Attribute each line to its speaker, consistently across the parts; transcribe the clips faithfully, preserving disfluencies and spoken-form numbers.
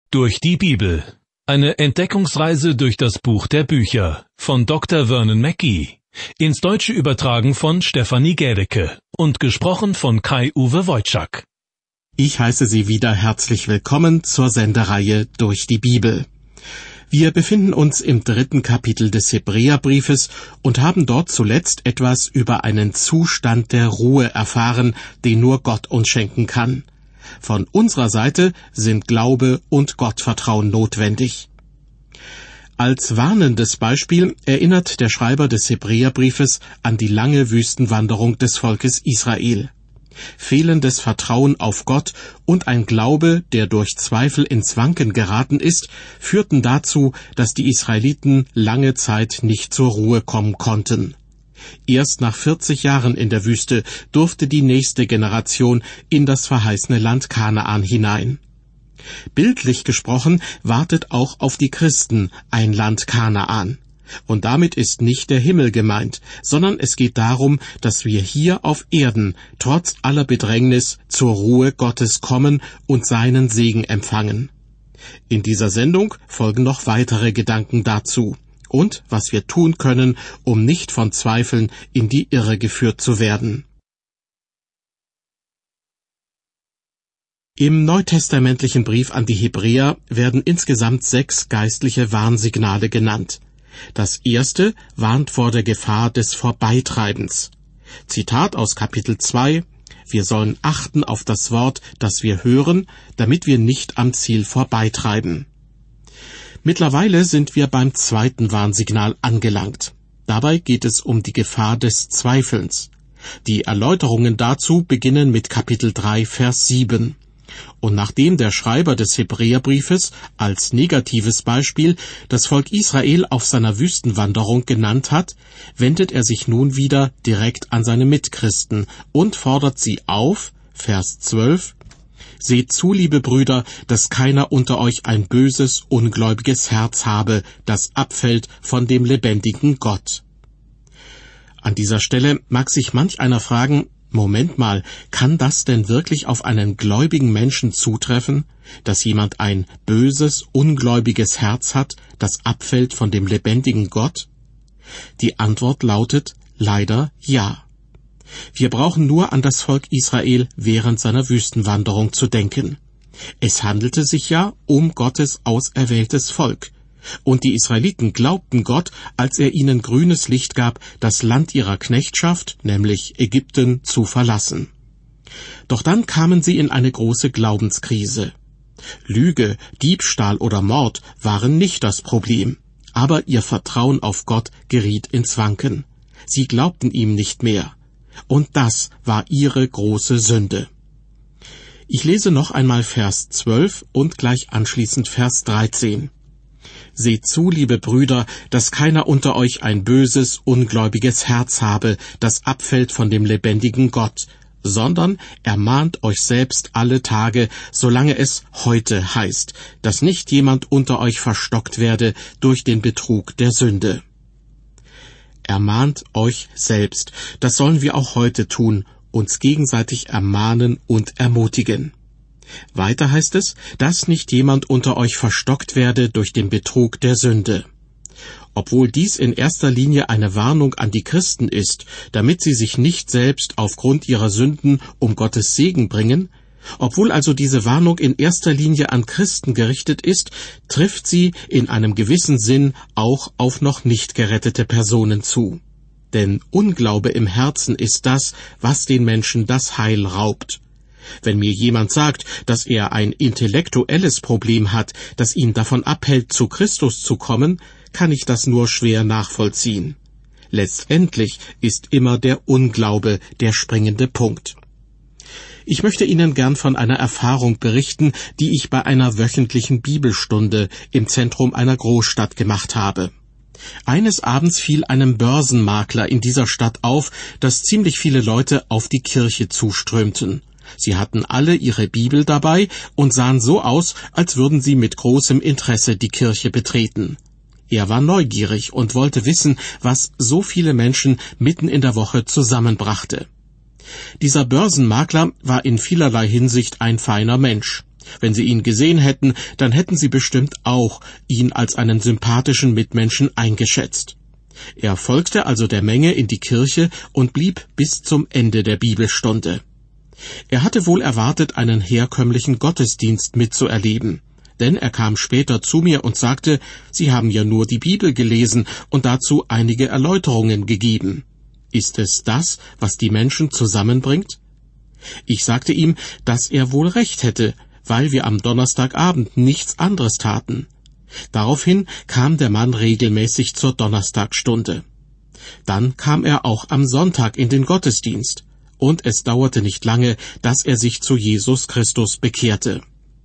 Speaker 1: Durch die Bibel. Eine Entdeckungsreise durch das Buch der Bücher von Doktor Vernon Mackey. Ins Deutsche übertragen von Stefanie Gädecke und gesprochen von Kai-Uwe Wojczak.
Speaker 2: Ich heiße Sie wieder herzlich willkommen zur Sendereihe Durch die Bibel. Wir befinden uns im dritten Kapitel des Hebräerbriefes und haben dort zuletzt etwas über einen Zustand der Ruhe erfahren, den nur Gott uns schenken kann. Von unserer Seite sind Glaube und Gottvertrauen notwendig. Als warnendes Beispiel erinnert der Schreiber des Hebräerbriefes an die lange Wüstenwanderung des Volkes Israel. Fehlendes Vertrauen auf Gott und ein Glaube, der durch Zweifel ins Wanken geraten ist, führten dazu, dass die Israeliten lange Zeit nicht zur Ruhe kommen konnten. Erst nach vierzig Jahren in der Wüste durfte die nächste Generation in das verheißene Land Kanaan hinein. Bildlich gesprochen wartet auch auf die Christen ein Land Kanaan. Und damit ist nicht der Himmel gemeint, sondern es geht darum, dass wir hier auf Erden trotz aller Bedrängnis zur Ruhe Gottes kommen und seinen Segen empfangen. In dieser Sendung folgen noch weitere Gedanken dazu und was wir tun können, um nicht von Zweifeln in die Irre geführt zu werden. Im neutestamentlichen Brief an die Hebräer werden insgesamt sechs geistliche Warnsignale genannt. Das erste warnt vor der Gefahr des Vorbeitreibens. Zitat aus Kapitel zwei: Wir sollen achten auf das Wort, das wir hören, damit wir nicht am Ziel vorbeitreiben. Mittlerweile sind wir beim zweiten Warnsignal angelangt. Dabei geht es um die Gefahr des Zweifelns. Die Erläuterungen dazu beginnen mit Kapitel drei, Vers sieben. Und nachdem der Schreiber des Hebräerbriefes als negatives Beispiel das Volk Israel auf seiner Wüstenwanderung genannt hat, wendet er sich nun wieder direkt an seine Mitchristen und fordert sie auf, Vers zwölf, Seht zu, liebe Brüder, dass keiner unter euch ein böses, ungläubiges Herz habe, das abfällt von dem lebendigen Gott. An dieser Stelle mag sich manch einer fragen, Moment mal, kann das denn wirklich auf einen gläubigen Menschen zutreffen, dass jemand ein böses, ungläubiges Herz hat, das abfällt von dem lebendigen Gott? Die Antwort lautet leider ja. Wir brauchen nur an das Volk Israel während seiner Wüstenwanderung zu denken. Es handelte sich ja um Gottes auserwähltes Volk. Und die Israeliten glaubten Gott, als er ihnen grünes Licht gab, das Land ihrer Knechtschaft, nämlich Ägypten, zu verlassen. Doch dann kamen sie in eine große Glaubenskrise. Lüge, Diebstahl oder Mord waren nicht das Problem, aber ihr Vertrauen auf Gott geriet ins Wanken. Sie glaubten ihm nicht mehr. Und das war ihre große Sünde. Ich lese noch einmal Vers zwölf und gleich anschließend Vers dreizehn. Seht zu, liebe Brüder, dass keiner unter euch ein böses, ungläubiges Herz habe, das abfällt von dem lebendigen Gott, sondern ermahnt euch selbst alle Tage, solange es heute heißt, dass nicht jemand unter euch verstockt werde durch den Betrug der Sünde. Ermahnt euch selbst, das sollen wir auch heute tun, uns gegenseitig ermahnen und ermutigen. Weiter heißt es, dass nicht jemand unter euch verstockt werde durch den Betrug der Sünde. Obwohl dies in erster Linie eine Warnung an die Christen ist, damit sie sich nicht selbst aufgrund ihrer Sünden um Gottes Segen bringen, obwohl also diese Warnung in erster Linie an Christen gerichtet ist, trifft sie in einem gewissen Sinn auch auf noch nicht gerettete Personen zu. Denn Unglaube im Herzen ist das, was den Menschen das Heil raubt. Wenn mir jemand sagt, dass er ein intellektuelles Problem hat, das ihn davon abhält, zu Christus zu kommen, kann ich das nur schwer nachvollziehen. Letztendlich ist immer der Unglaube der springende Punkt. Ich möchte Ihnen gern von einer Erfahrung berichten, die ich bei einer wöchentlichen Bibelstunde im Zentrum einer Großstadt gemacht habe. Eines Abends fiel einem Börsenmakler in dieser Stadt auf, dass ziemlich viele Leute auf die Kirche zuströmten. Sie hatten alle ihre Bibel dabei und sahen so aus, als würden sie mit großem Interesse die Kirche betreten. Er war neugierig und wollte wissen, was so viele Menschen mitten in der Woche zusammenbrachte. Dieser Börsenmakler war in vielerlei Hinsicht ein feiner Mensch. Wenn Sie ihn gesehen hätten, dann hätten Sie bestimmt auch ihn als einen sympathischen Mitmenschen eingeschätzt. Er folgte also der Menge in die Kirche und blieb bis zum Ende der Bibelstunde. Er hatte wohl erwartet, einen herkömmlichen Gottesdienst mitzuerleben, denn er kam später zu mir und sagte, Sie haben ja nur die Bibel gelesen und dazu einige Erläuterungen gegeben. Ist es das, was die Menschen zusammenbringt? Ich sagte ihm, dass er wohl recht hätte, weil wir am Donnerstagabend nichts anderes taten. Daraufhin kam der Mann regelmäßig zur Donnerstagstunde. Dann kam er auch am Sonntag in den Gottesdienst, und es dauerte nicht lange, dass er sich zu Jesus Christus bekehrte.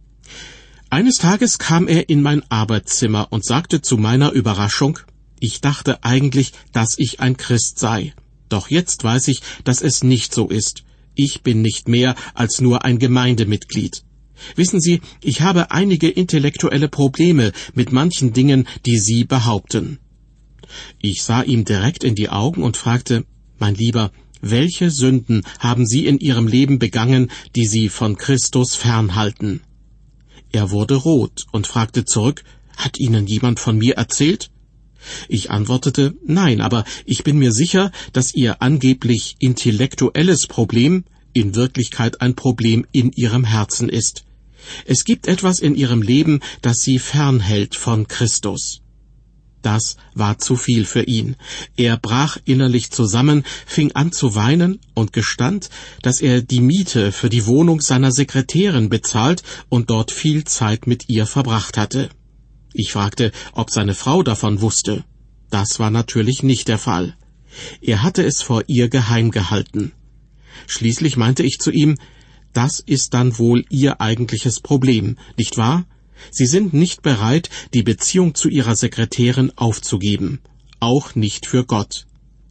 Speaker 2: Eines Tages kam er in mein Arbeitszimmer und sagte zu meiner Überraschung, ich dachte eigentlich, dass ich ein Christ sei. Doch jetzt weiß ich, dass es nicht so ist. Ich bin nicht mehr als nur ein Gemeindemitglied. Wissen Sie, ich habe einige intellektuelle Probleme mit manchen Dingen, die Sie behaupten. Ich sah ihm direkt in die Augen und fragte, mein Lieber, welche Sünden haben Sie in Ihrem Leben begangen, die Sie von Christus fernhalten? Er wurde rot und fragte zurück, hat Ihnen jemand von mir erzählt? Ich antwortete, nein, aber ich bin mir sicher, dass Ihr angeblich intellektuelles Problem in Wirklichkeit ein Problem in Ihrem Herzen ist. Es gibt etwas in Ihrem Leben, das Sie fernhält von Christus. Das war zu viel für ihn. Er brach innerlich zusammen, fing an zu weinen und gestand, dass er die Miete für die Wohnung seiner Sekretärin bezahlt und dort viel Zeit mit ihr verbracht hatte. Ich fragte, ob seine Frau davon wusste. Das war natürlich nicht der Fall. Er hatte es vor ihr geheim gehalten. Schließlich meinte ich zu ihm, das ist dann wohl Ihr eigentliches Problem, nicht wahr? Sie sind nicht bereit, die Beziehung zu Ihrer Sekretärin aufzugeben, auch nicht für Gott.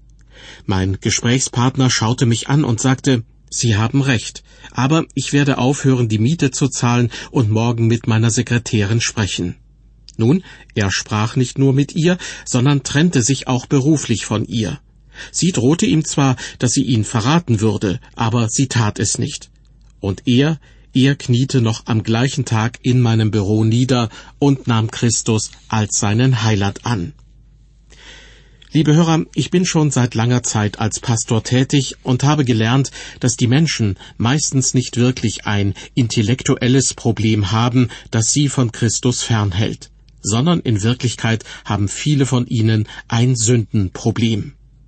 Speaker 2: Mein Gesprächspartner schaute mich an und sagte, Sie haben recht, aber ich werde aufhören, die Miete zu zahlen und morgen mit meiner Sekretärin sprechen. Nun, er sprach nicht nur mit ihr, sondern trennte sich auch beruflich von ihr. Sie drohte ihm zwar, dass sie ihn verraten würde, aber sie tat es nicht. Und er, er kniete noch am gleichen Tag in meinem Büro nieder und nahm Christus als seinen Heiland an. Liebe Hörer, ich bin schon seit langer Zeit als Pastor tätig und habe gelernt, dass die Menschen meistens nicht wirklich ein intellektuelles Problem haben, das sie von Christus fernhält, sondern in Wirklichkeit haben viele von ihnen ein Sündenproblem.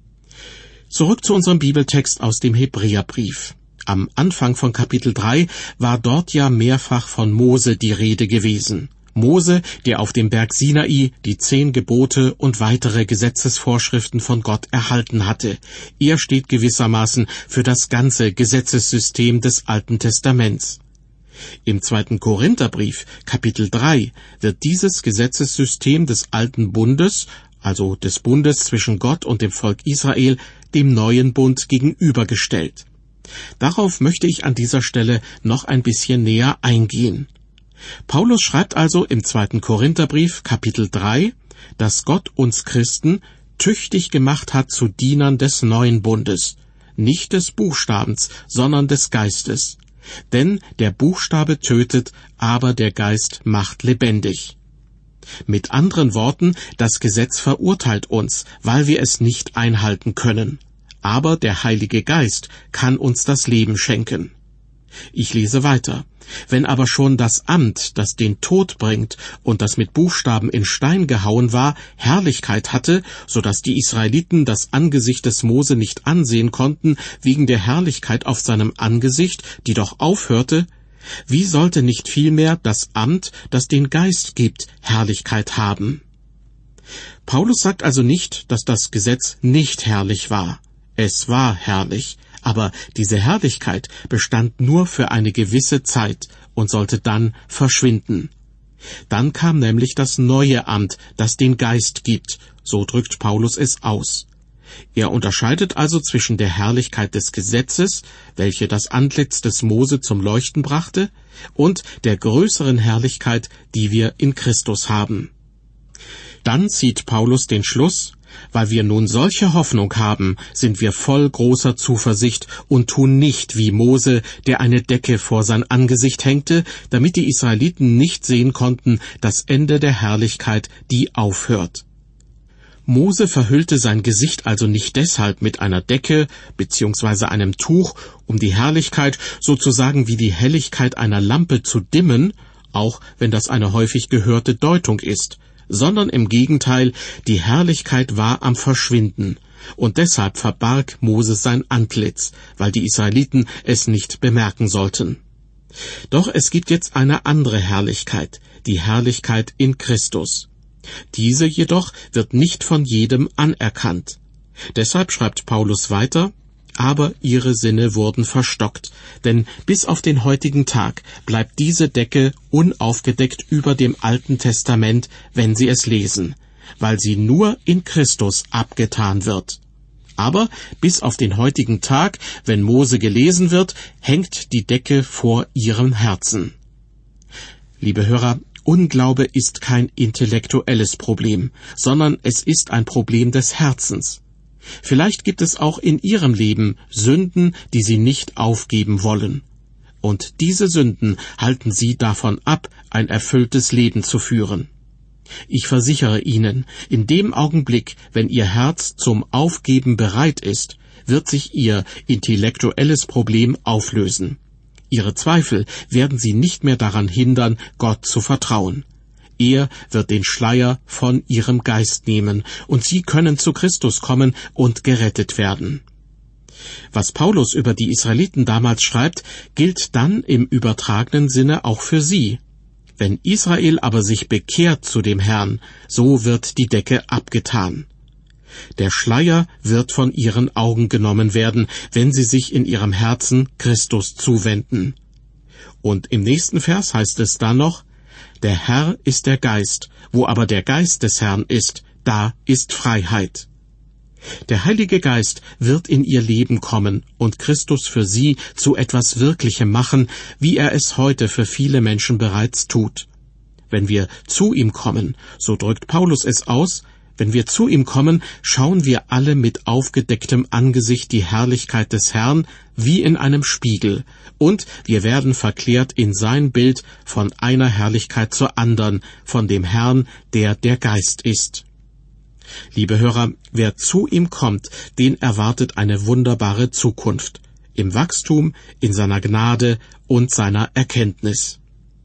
Speaker 2: Zurück zu unserem Bibeltext aus dem Hebräerbrief. Am Anfang von Kapitel drei war dort ja mehrfach von Mose die Rede gewesen. Mose, der auf dem Berg Sinai die zehn Gebote und weitere Gesetzesvorschriften von Gott erhalten hatte. Er steht gewissermaßen für das ganze Gesetzessystem des Alten Testaments. Im zweiten Korintherbrief, Kapitel drei, wird dieses Gesetzessystem des Alten Bundes, also des Bundes zwischen Gott und dem Volk Israel, dem neuen Bund gegenübergestellt. Darauf möchte ich an dieser Stelle noch ein bisschen näher eingehen. Paulus schreibt also im zweiten Korintherbrief, Kapitel drei, dass Gott uns Christen tüchtig gemacht hat zu Dienern des neuen Bundes, nicht des Buchstabens, sondern des Geistes. Denn der Buchstabe tötet, aber der Geist macht lebendig. Mit anderen Worten, das Gesetz verurteilt uns, weil wir es nicht einhalten können. Aber der Heilige Geist kann uns das Leben schenken. Ich lese weiter. Wenn aber schon das Amt, das den Tod bringt und das mit Buchstaben in Stein gehauen war, Herrlichkeit hatte, so dass die Israeliten das Angesicht des Mose nicht ansehen konnten, wegen der Herrlichkeit auf seinem Angesicht, die doch aufhörte, wie sollte nicht vielmehr das Amt, das den Geist gibt, Herrlichkeit haben? Paulus sagt also nicht, dass das Gesetz nicht herrlich war. Es war herrlich, aber diese Herrlichkeit bestand nur für eine gewisse Zeit und sollte dann verschwinden. Dann kam nämlich das neue Amt, das den Geist gibt, so drückt Paulus es aus. Er unterscheidet also zwischen der Herrlichkeit des Gesetzes, welche das Antlitz des Mose zum Leuchten brachte, und der größeren Herrlichkeit, die wir in Christus haben. Dann zieht Paulus den Schluss, Weil wir nun solche Hoffnung haben, sind wir voll großer Zuversicht und tun nicht wie Mose, der eine Decke vor sein Angesicht hängte, damit die Israeliten nicht sehen konnten, das Ende der Herrlichkeit, die aufhört. Mose verhüllte sein Gesicht also nicht deshalb mit einer Decke bzw. einem Tuch, um die Herrlichkeit sozusagen wie die Helligkeit einer Lampe zu dimmen, auch wenn das eine häufig gehörte Deutung ist, sondern im Gegenteil, die Herrlichkeit war am Verschwinden, und deshalb verbarg Mose sein Antlitz, weil die Israeliten es nicht bemerken sollten. Doch es gibt jetzt eine andere Herrlichkeit, die Herrlichkeit in Christus. Diese jedoch wird nicht von jedem anerkannt. Deshalb schreibt Paulus weiter: Aber ihre Sinne wurden verstockt, denn bis auf den heutigen Tag bleibt diese Decke unaufgedeckt über dem Alten Testament, wenn sie es lesen, weil sie nur in Christus abgetan wird. Aber bis auf den heutigen Tag, wenn Mose gelesen wird, hängt die Decke vor ihrem Herzen. Liebe Hörer, Unglaube ist kein intellektuelles Problem, sondern es ist ein Problem des Herzens. Vielleicht gibt es auch in Ihrem Leben Sünden, die Sie nicht aufgeben wollen. Und diese Sünden halten Sie davon ab, ein erfülltes Leben zu führen. Ich versichere Ihnen, in dem Augenblick, wenn Ihr Herz zum Aufgeben bereit ist, wird sich Ihr intellektuelles Problem auflösen. Ihre Zweifel werden Sie nicht mehr daran hindern, Gott zu vertrauen. Er wird den Schleier von Ihrem Geist nehmen, und Sie können zu Christus kommen und gerettet werden. Was Paulus über die Israeliten damals schreibt, gilt dann im übertragenen Sinne auch für Sie. Wenn Israel aber sich bekehrt zu dem Herrn, so wird die Decke abgetan. Der Schleier wird von ihren Augen genommen werden, wenn sie sich in ihrem Herzen Christus zuwenden. Und im nächsten Vers heißt es dann noch: Der Herr ist der Geist, wo aber der Geist des Herrn ist, da ist Freiheit. Der Heilige Geist wird in ihr Leben kommen und Christus für sie zu etwas Wirklichem machen, wie er es heute für viele Menschen bereits tut. Wenn wir zu ihm kommen, so drückt Paulus es aus, wenn wir zu ihm kommen, schauen wir alle mit aufgedecktem Angesicht die Herrlichkeit des Herrn wie in einem Spiegel, und wir werden verklärt in sein Bild von einer Herrlichkeit zur andern, von dem Herrn, der der Geist ist. Liebe Hörer, wer zu ihm kommt, den erwartet eine wunderbare Zukunft, im Wachstum, in seiner Gnade und seiner Erkenntnis.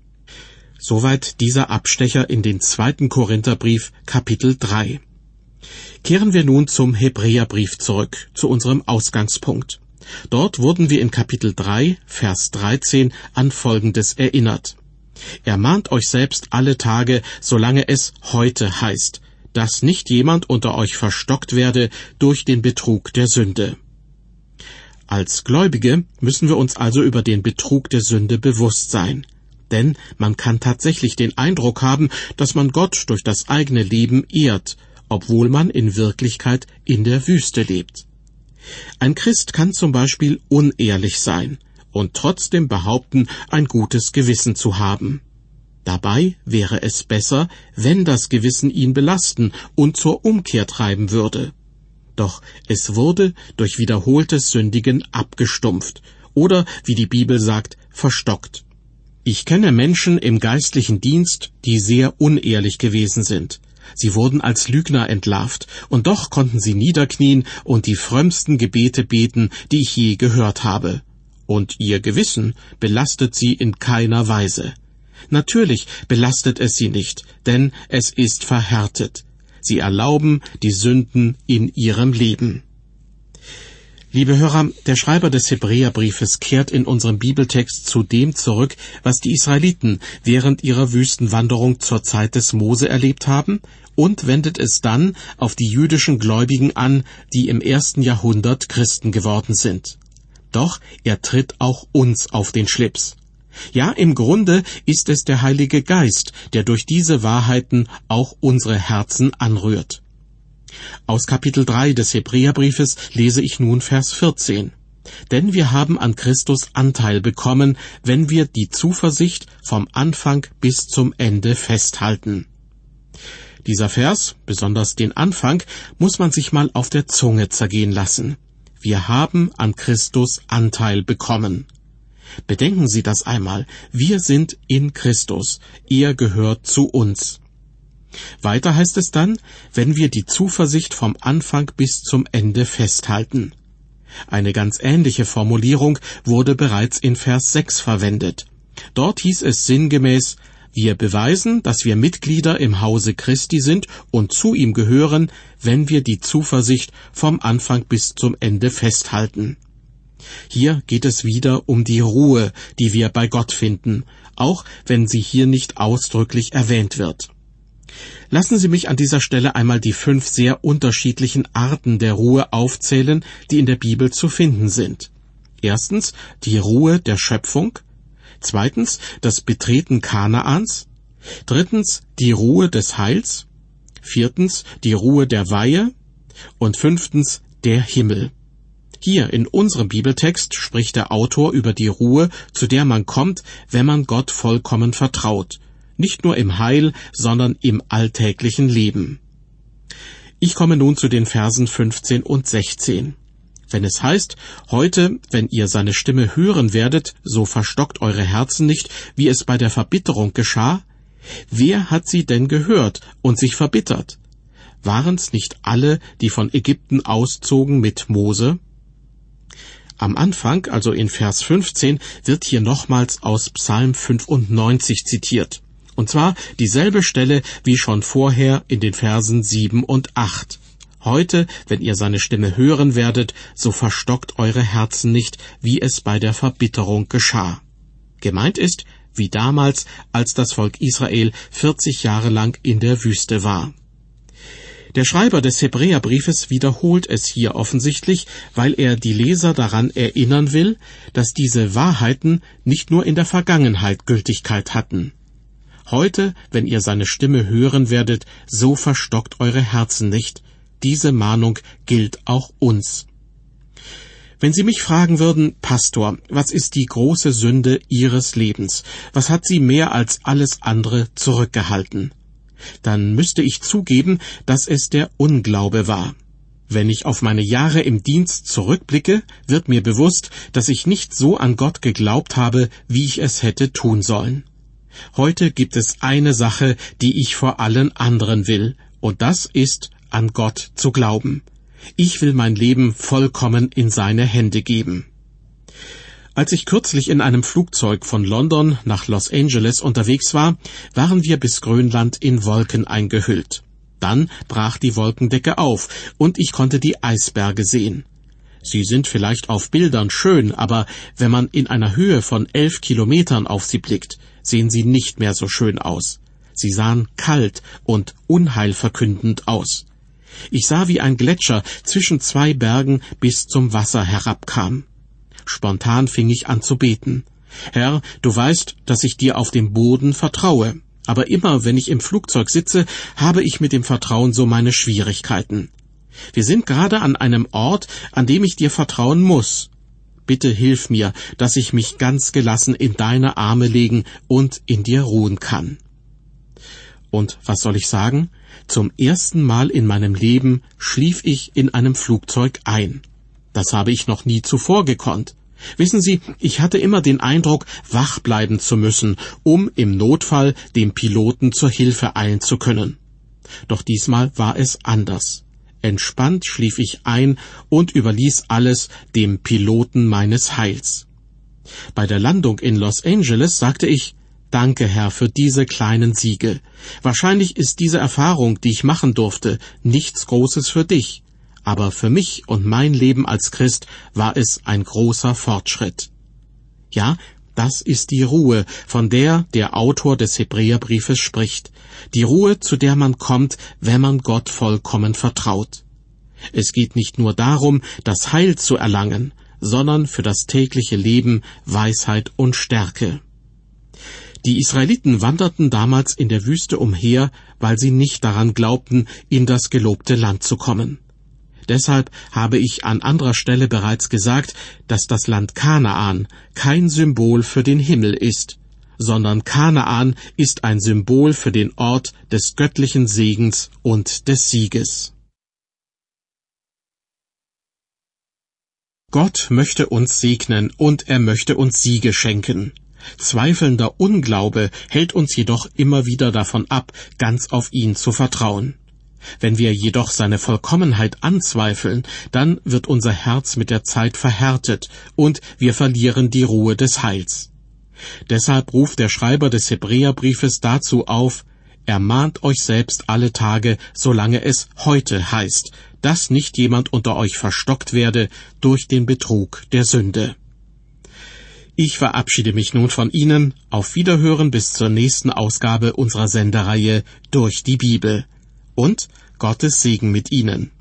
Speaker 2: Soweit dieser Abstecher in den zweiten Korintherbrief, Kapitel drei. Kehren wir nun zum Hebräerbrief zurück, zu unserem Ausgangspunkt. Dort wurden wir in Kapitel drei, Vers dreizehn an Folgendes erinnert: Ermahnt euch selbst alle Tage, solange es heute heißt, dass nicht jemand unter euch verstockt werde durch den Betrug der Sünde. Als Gläubige müssen wir uns also über den Betrug der Sünde bewusst sein. Denn man kann tatsächlich den Eindruck haben, dass man Gott durch das eigene Leben ehrt, obwohl man in Wirklichkeit in der Wüste lebt. Ein Christ kann zum Beispiel unehrlich sein und trotzdem behaupten, ein gutes Gewissen zu haben. Dabei wäre es besser, wenn das Gewissen ihn belasten und zur Umkehr treiben würde. Doch es wurde durch wiederholtes Sündigen abgestumpft oder, wie die Bibel sagt, verstockt. Ich kenne Menschen im geistlichen Dienst, die sehr unehrlich gewesen sind. Sie wurden als Lügner entlarvt, und doch konnten sie niederknien und die frömmsten Gebete beten, die ich je gehört habe. Und ihr Gewissen belastet sie in keiner Weise. Natürlich belastet es sie nicht, denn es ist verhärtet. Sie erlauben die Sünden in ihrem Leben. Liebe Hörer, der Schreiber des Hebräerbriefes kehrt in unserem Bibeltext zu dem zurück, was die Israeliten während ihrer Wüstenwanderung zur Zeit des Mose erlebt haben, und wendet es dann auf die jüdischen Gläubigen an, die im ersten Jahrhundert Christen geworden sind. Doch er tritt auch uns auf den Schlips. Ja, im Grunde ist es der Heilige Geist, der durch diese Wahrheiten auch unsere Herzen anrührt. Aus Kapitel drei des Hebräerbriefes lese ich nun Vers vierzehn. Denn wir haben an Christus Anteil bekommen, wenn wir die Zuversicht vom Anfang bis zum Ende festhalten. Dieser Vers, besonders den Anfang, muss man sich mal auf der Zunge zergehen lassen. Wir haben an Christus Anteil bekommen. Bedenken Sie das einmal. Wir sind in Christus. Er gehört zu uns. Weiter heißt es dann, wenn wir die Zuversicht vom Anfang bis zum Ende festhalten. Eine ganz ähnliche Formulierung wurde bereits in Vers sechs verwendet. Dort hieß es sinngemäß, wir beweisen, dass wir Mitglieder im Hause Christi sind und zu ihm gehören, wenn wir die Zuversicht vom Anfang bis zum Ende festhalten. Hier geht es wieder um die Ruhe, die wir bei Gott finden, auch wenn sie hier nicht ausdrücklich erwähnt wird. Lassen Sie mich an dieser Stelle einmal die fünf sehr unterschiedlichen Arten der Ruhe aufzählen, die in der Bibel zu finden sind. Erstens die Ruhe der Schöpfung, zweitens das Betreten Kanaans, drittens die Ruhe des Heils, viertens die Ruhe der Weihe und fünftens der Himmel. Hier in unserem Bibeltext spricht der Autor über die Ruhe, zu der man kommt, wenn man Gott vollkommen vertraut. Nicht nur im Heil, sondern im alltäglichen Leben. Ich komme nun zu den Versen fünfzehn und sechzehn. Wenn es heißt, heute, wenn ihr seine Stimme hören werdet, so verstockt eure Herzen nicht, wie es bei der Verbitterung geschah. Wer hat sie denn gehört und sich verbittert? Waren's nicht alle, die von Ägypten auszogen mit Mose? Am Anfang, also in Vers fünfzehn, wird hier nochmals aus Psalm fünfundneunzig zitiert. Und zwar dieselbe Stelle wie schon vorher in den Versen sieben und acht. Heute, wenn ihr seine Stimme hören werdet, so verstockt eure Herzen nicht, wie es bei der Verbitterung geschah. Gemeint ist, wie damals, als das Volk Israel vierzig Jahre lang in der Wüste war. Der Schreiber des Hebräerbriefes wiederholt es hier offensichtlich, weil er die Leser daran erinnern will, dass diese Wahrheiten nicht nur in der Vergangenheit Gültigkeit hatten. Heute, wenn ihr seine Stimme hören werdet, so verstockt eure Herzen nicht. Diese Mahnung gilt auch uns. Wenn Sie mich fragen würden, Pastor, was ist die große Sünde Ihres Lebens? Was hat Sie mehr als alles andere zurückgehalten? Dann müsste ich zugeben, dass es der Unglaube war. Wenn ich auf meine Jahre im Dienst zurückblicke, wird mir bewusst, dass ich nicht so an Gott geglaubt habe, wie ich es hätte tun sollen. Heute gibt es eine Sache, die ich vor allen anderen will, und das ist, an Gott zu glauben. Ich will mein Leben vollkommen in seine Hände geben. Als ich kürzlich in einem Flugzeug von London nach Los Angeles unterwegs war, waren wir bis Grönland in Wolken eingehüllt. Dann brach die Wolkendecke auf und ich konnte die Eisberge sehen. Sie sind vielleicht auf Bildern schön, aber wenn man in einer Höhe von elf Kilometern auf sie blickt, sehen sie nicht mehr so schön aus. Sie sahen kalt und unheilverkündend aus. Ich sah, wie ein Gletscher zwischen zwei Bergen bis zum Wasser herabkam. Spontan fing ich an zu beten. Herr, du weißt, dass ich dir auf dem Boden vertraue. Aber immer, wenn ich im Flugzeug sitze, habe ich mit dem Vertrauen so meine Schwierigkeiten. Wir sind gerade an einem Ort, an dem ich dir vertrauen muss. Bitte hilf mir, dass ich mich ganz gelassen in deine Arme legen und in dir ruhen kann. Und was soll ich sagen? Zum ersten Mal in meinem Leben schlief ich in einem Flugzeug ein. Das habe ich noch nie zuvor gekonnt. Wissen Sie, ich hatte immer den Eindruck, wach bleiben zu müssen, um im Notfall dem Piloten zur Hilfe eilen zu können. Doch diesmal war es anders. Entspannt schlief ich ein und überließ alles dem Piloten meines Heils. Bei der Landung in Los Angeles sagte ich, Danke, Herr, für diese kleinen Siege. Wahrscheinlich ist diese Erfahrung, die ich machen durfte, nichts Großes für dich. Aber für mich und mein Leben als Christ war es ein großer Fortschritt. Ja, das ist die Ruhe, von der der Autor des Hebräerbriefes spricht. Die Ruhe, zu der man kommt, wenn man Gott vollkommen vertraut. Es geht nicht nur darum, das Heil zu erlangen, sondern für das tägliche Leben Weisheit und Stärke. Die Israeliten wanderten damals in der Wüste umher, weil sie nicht daran glaubten, in das gelobte Land zu kommen. Deshalb habe ich an anderer Stelle bereits gesagt, dass das Land Kanaan kein Symbol für den Himmel ist, sondern Kanaan ist ein Symbol für den Ort des göttlichen Segens und des Sieges. Gott möchte uns segnen und er möchte uns Siege schenken. Zweifelnder Unglaube hält uns jedoch immer wieder davon ab, ganz auf ihn zu vertrauen. Wenn wir jedoch seine Vollkommenheit anzweifeln, dann wird unser Herz mit der Zeit verhärtet und wir verlieren die Ruhe des Heils. Deshalb ruft der Schreiber des Hebräerbriefes dazu auf: Ermahnt euch selbst alle Tage, solange es heute heißt, dass nicht jemand unter euch verstockt werde durch den Betrug der Sünde. Ich verabschiede mich nun von Ihnen. Auf Wiederhören bis zur nächsten Ausgabe unserer Sendereihe Durch die Bibel. Und Gottes Segen mit Ihnen.